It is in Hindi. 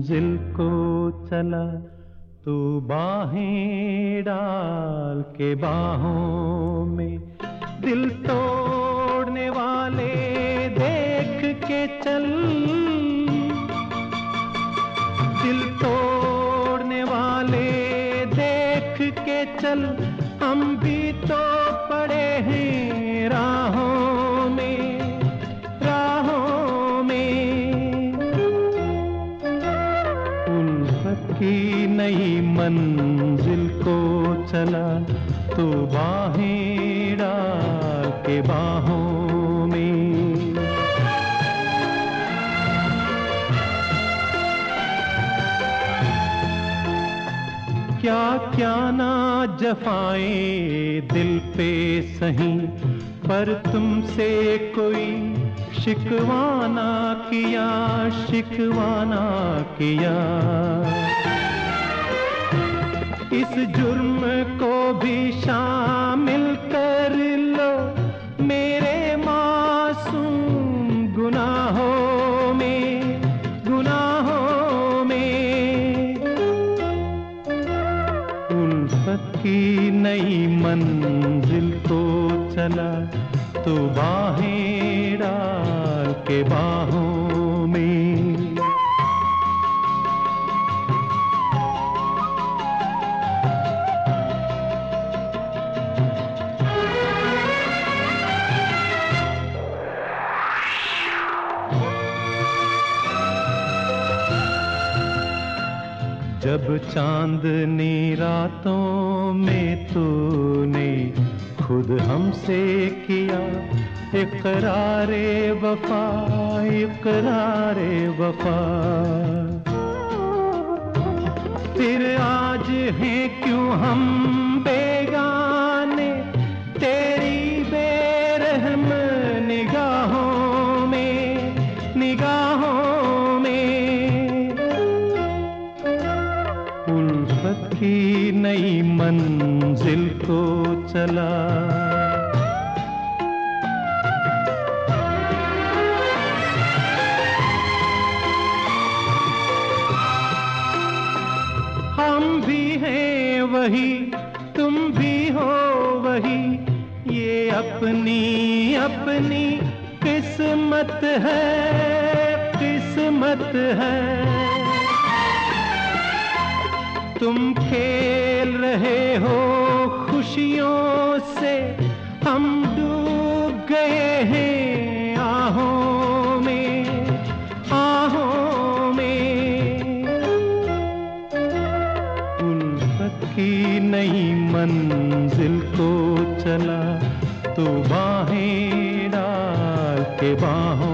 मंजिल को चला, तू बाहें डाल के बाहों में। दिल तोड़ने वाले देख के चल, दिल तोड़ने वाले देख के चल, हम भी तो पड़े हैं राहों में, राहों में। उल्फत की नई मंजिल को चला, तू बाहें डाल के बाहों में। क्या क्या ना जफाएं दिल पे सही, पर तुमसे कोई शिकवाना किया, शिकवाना किया। इस जुर्म को भी शामिल कर लो मेरे मासूम गुनाहों में, गुनाहों में। उल्फत की नई मंजिल को चला, तो बाहें डाल के बाहों में। जब चांदनी रातों में तूने खुद हमसे किया इकरारे वफा, इकरारे वफा। फिर आज हैं क्यों हम बेगाने तेरी बेरहम निगाहों में, निगाहों में। उल्फत की नई मंजिल को चला, हम भी हैं वही, तुम भी हो वही। ये अपनी अपनी किस्मत है, किस्मत है। तुम खेल रहे हो खुशियों से, हम डूब गए हैं आहों में, आहों में। उल्फत की नई मंजिल को चला, तो बाहें डाल के बाहों